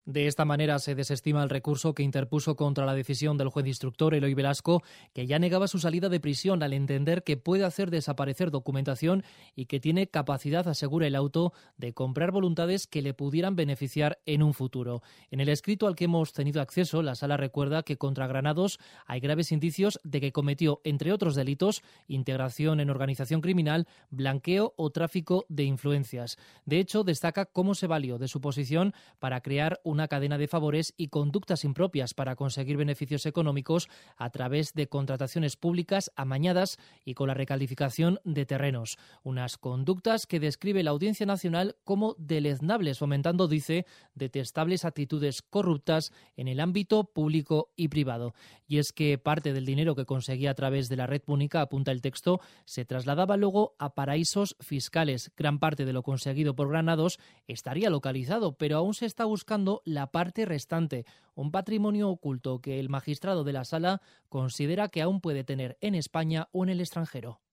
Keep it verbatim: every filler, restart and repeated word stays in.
De esta manera se desestima el recurso que interpuso contra la decisión del juez instructor Eloy Velasco, que ya negaba su salida de prisión al entender que puede hacer desaparecer documentación y que tiene capacidad, asegura el auto, de comprar voluntades que le pudieran beneficiar en un futuro. En el escrito al que hemos tenido acceso, la sala recuerda que contra Granados hay graves indicios de que cometió, entre otros delitos, integración en organización criminal, blanqueo o tráfico de influencias. De hecho, destaca cómo se valió de su posición para crear una cadena de favores y conductas impropias para conseguir beneficios económicos a través de contrataciones públicas amañadas y con la recalificación de terrenos. Unas conductas que describe la Audiencia Nacional como deleznables, fomentando, dice, detestables actitudes corruptas en el ámbito público y privado. Y es que parte del dinero que conseguía a través de la red púnica, apunta el texto, se trasladaba luego a paraísos fiscales. Gran parte de lo conseguido por Granados estaría localizado, pero aún se está buscando la parte restante, un patrimonio oculto que el magistrado de la sala considera que aún puede tener en España o en el extranjero.